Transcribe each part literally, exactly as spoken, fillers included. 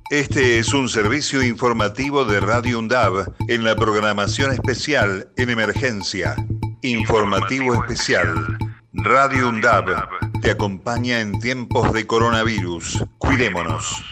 Este es un servicio informativo de Radio UNDAB en la programación especial en emergencia. Informativo especial. Radio UNDAB te acompaña en tiempos de coronavirus. Cuidémonos.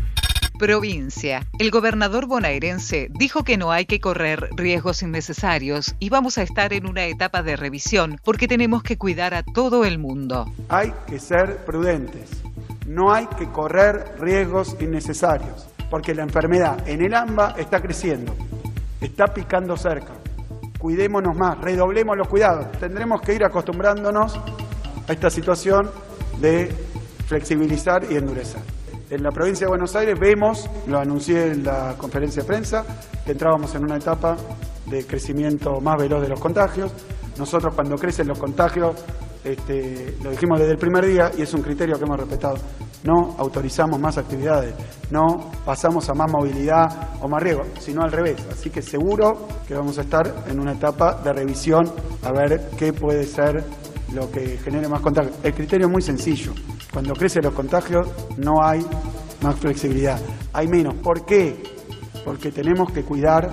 Provincia. El gobernador bonaerense dijo que no hay que correr riesgos innecesarios y vamos a estar en una etapa de revisión porque tenemos que cuidar a todo el mundo. Hay que ser prudentes. No hay que correr riesgos innecesarios, porque la enfermedad en el AMBA está creciendo, está picando cerca. Cuidémonos más, redoblemos los cuidados. Tendremos que ir acostumbrándonos a esta situación de flexibilizar y endurecer. En la provincia de Buenos Aires vemos, lo anuncié en la conferencia de prensa, que entrábamos en una etapa de crecimiento más veloz de los contagios. Nosotros cuando crecen los contagios, Este, lo dijimos desde el primer día y es un criterio que hemos respetado. No autorizamos más actividades, no pasamos a más movilidad o más riesgo, sino al revés. Así que seguro que vamos a estar en una etapa de revisión a ver qué puede ser lo que genere más contagios. El criterio es muy sencillo. Cuando crecen los contagios no hay más flexibilidad, hay menos. ¿Por qué? Porque tenemos que cuidar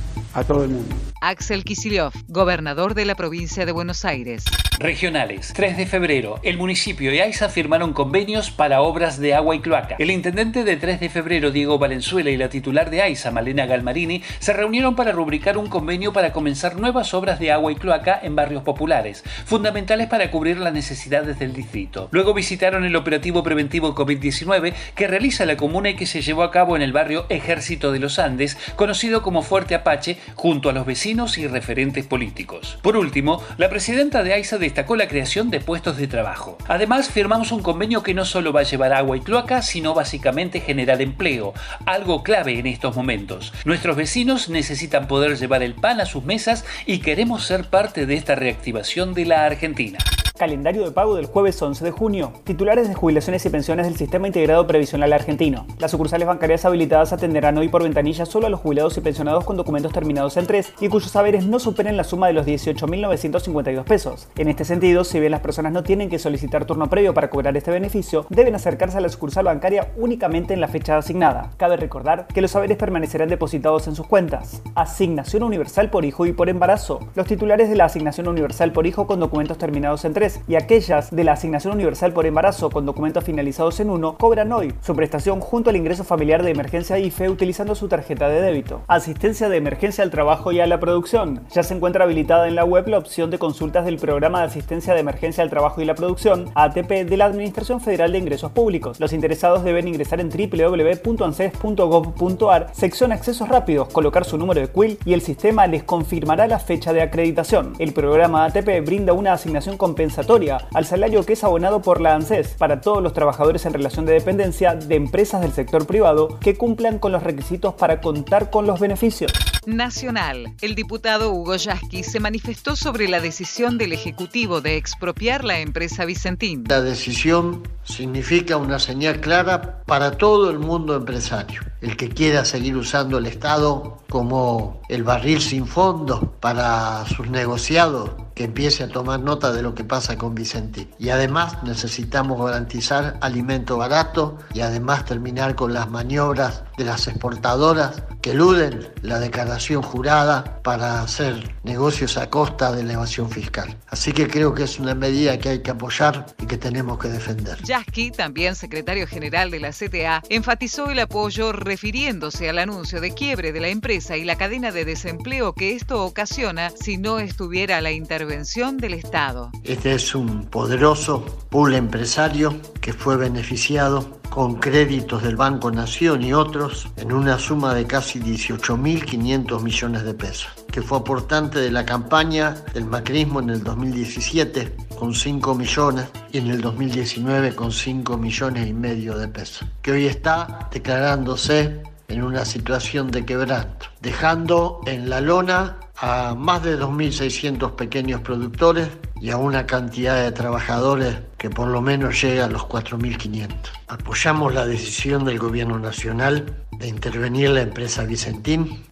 a todo el mundo. Axel Kicillof, gobernador de la provincia de Buenos Aires. Regionales. tres de febrero. El municipio y AISA firmaron convenios para obras de agua y cloaca. El intendente de tres de febrero, Diego Valenzuela, y la titular de AISA, Malena Galmarini, se reunieron para rubricar un convenio para comenzar nuevas obras de agua y cloaca en barrios populares, fundamentales para cubrir las necesidades del distrito. Luego visitaron el operativo preventivo COVID diecinueve que realiza la comuna y que se llevó a cabo en el barrio Ejército de los Andes, conocido como Fuerte Apache, junto a los vecinos y referentes políticos. Por último, la presidenta de AISA destacó la creación de puestos de trabajo. Además, firmamos un convenio que no solo va a llevar agua y cloaca, sino básicamente generar empleo, algo clave en estos momentos. Nuestros vecinos necesitan poder llevar el pan a sus mesas y queremos ser parte de esta reactivación de la Argentina. Calendario de pago del jueves once de junio. Titulares de jubilaciones y pensiones del Sistema Integrado Previsional Argentino. Las sucursales bancarias habilitadas atenderán hoy por ventanilla solo a los jubilados y pensionados con documentos terminados en tres y cuyos haberes no superen la suma de los dieciocho mil novecientos cincuenta y dos pesos. En este sentido, si bien las personas no tienen que solicitar turno previo para cobrar este beneficio, deben acercarse a la sucursal bancaria únicamente en la fecha asignada. Cabe recordar que los haberes permanecerán depositados en sus cuentas. Asignación universal por hijo y por embarazo. Los titulares de la asignación universal por hijo con documentos terminados en tres y aquellas de la asignación universal por embarazo con documentos finalizados en uno cobran hoy su prestación junto al ingreso familiar de emergencia I F E utilizando su tarjeta de débito. Asistencia de emergencia al trabajo y a la producción. Ya se encuentra habilitada en la web la opción de consultas del Programa de Asistencia de Emergencia al Trabajo y la Producción, A T P, de la Administración Federal de Ingresos Públicos. Los interesados deben ingresar en doble u doble u doble u punto anses punto gov punto ar, sección Accesos Rápidos, colocar su número de C U I L y el sistema les confirmará la fecha de acreditación. El programa A T P brinda una asignación compensatoria al salario que es abonado por la ANSES para todos los trabajadores en relación de dependencia de empresas del sector privado que cumplan con los requisitos para contar con los beneficios. Nacional. El diputado Hugo Yasky se manifestó sobre la decisión del Ejecutivo de expropiar la empresa Vicentín. La decisión significa una señal clara para todo el mundo empresario. El que quiera seguir usando el Estado como el barril sin fondo para sus negociados, que empiece a tomar nota de lo que pasa con Vicentín. Y además necesitamos garantizar alimento barato y además terminar con las maniobras de las exportadoras que eluden la declaración jurada para hacer negocios a costa de la evasión fiscal. Así que creo que es una medida que hay que apoyar y que tenemos que defender. Yasky, también secretario general de la C T A, enfatizó el apoyo refiriéndose al anuncio de quiebre de la empresa y la cadena de desempleo que esto ocasiona si no estuviera la intervención del Estado. Este es un poderoso pool empresario que fue beneficiado con créditos del Banco Nación y otros en una suma de casi dieciocho mil quinientos millones de pesos, que fue aportante de la campaña del macrismo en el dos mil diecisiete con cinco millones y en el dos mil diecinueve con cinco millones y medio de pesos, que hoy está declarándose en una situación de quebranto, dejando en la lona a más de dos mil seiscientos pequeños productores y a una cantidad de trabajadores que por lo menos llega a los cuatro mil quinientos. Apoyamos la decisión del Gobierno Nacional de intervenir la empresa Vicentín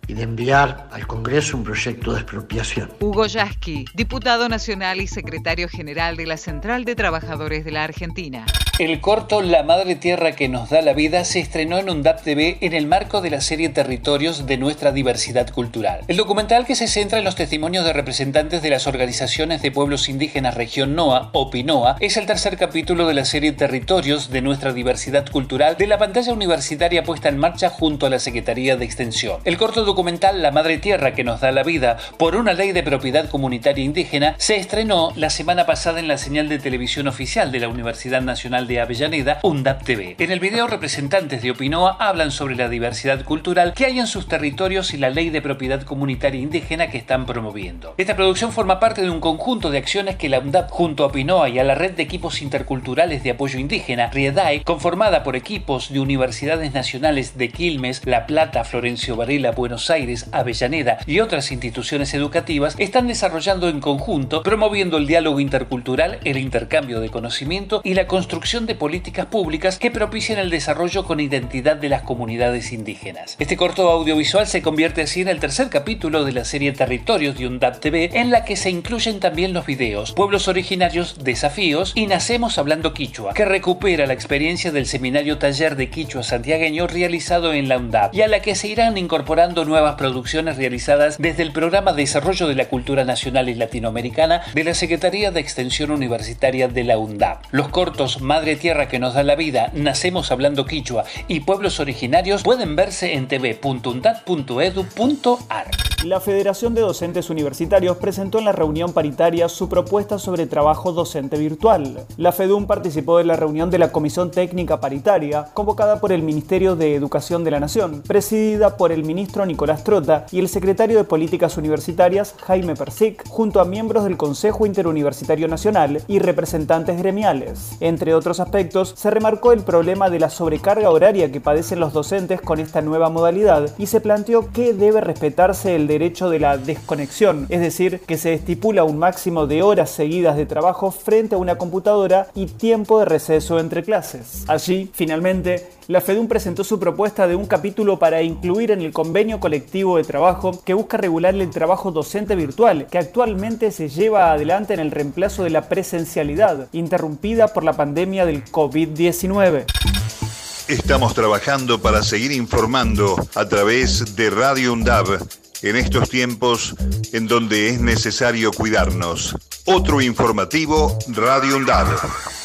y de enviar al Congreso un proyecto de expropiación. Hugo Yasky, diputado nacional y secretario general de la Central de Trabajadores de la Argentina. El corto La Madre Tierra que nos da la vida se estrenó en UNDAP T V en el marco de la serie Territorios de nuestra diversidad cultural. El documental, que se centra en los testimonios de representantes de las organizaciones de pueblos indígenas Región NOA o PINOA, es el tercer capítulo de la serie Territorios de nuestra diversidad cultural de la pantalla universitaria puesta en marcha junto a la Secretaría de Extensión. El corto documental La Madre Tierra que nos da la vida por una ley de propiedad comunitaria indígena se estrenó la semana pasada en la señal de televisión oficial de la Universidad Nacional de Avellaneda, UNDAP T V. En el video, representantes de Opinoa hablan sobre la diversidad cultural que hay en sus territorios y la ley de propiedad comunitaria indígena que están promoviendo. Esta producción forma parte de un conjunto de acciones que la UNDAP, junto a Opinoa y a la Red de Equipos Interculturales de Apoyo Indígena, RIEDAE, conformada por equipos de universidades nacionales de Quilmes, La Plata, Florencio Varela, Buenos Aires, Avellaneda y otras instituciones educativas, están desarrollando en conjunto, promoviendo el diálogo intercultural, el intercambio de conocimiento y la construcción de políticas públicas que propicien el desarrollo con identidad de las comunidades indígenas. Este corto audiovisual se convierte así en el tercer capítulo de la serie Territorios de UNDAP T V, en la que se incluyen también los videos Pueblos Originarios, Desafíos y Nacemos Hablando Quichua, que recupera la experiencia del seminario taller de Quichua santiagueño realizado en la UNDAP y a la que se irán incorporando nuevas producciones realizadas desde el Programa de Desarrollo de la Cultura Nacional y Latinoamericana de la Secretaría de Extensión Universitaria de la UNDAP. Los cortos Madre Tierra que nos da la vida, Nacemos Hablando Quichua y Pueblos Originarios pueden verse en t v punto undap punto edu punto a r. La Federación de Docentes Universitarios presentó en la reunión paritaria su propuesta sobre trabajo docente virtual. La FEDUM participó de la reunión de la Comisión Técnica Paritaria, convocada por el Ministerio de Educación de la Nación, presidida por el ministro Nicolás Trota y el secretario de Políticas Universitarias, Jaime Persic, junto a miembros del Consejo Interuniversitario Nacional y representantes gremiales. Entre otros aspectos, se remarcó el problema de la sobrecarga horaria que padecen los docentes con esta nueva modalidad y se planteó que debe respetarse el derecho de la desconexión, es decir, que se estipula un máximo de horas seguidas de trabajo frente a una computadora y tiempo de receso entre clases. Allí, finalmente, la FEDUM presentó su propuesta de un capítulo para incluir en el convenio colectivo de trabajo que busca regular el trabajo docente virtual, que actualmente se lleva adelante en el reemplazo de la presencialidad, interrumpida por la pandemia del COVID diecinueve. Estamos trabajando para seguir informando a través de Radio UNDAB en estos tiempos en donde es necesario cuidarnos. Otro informativo, Radio UNDAB.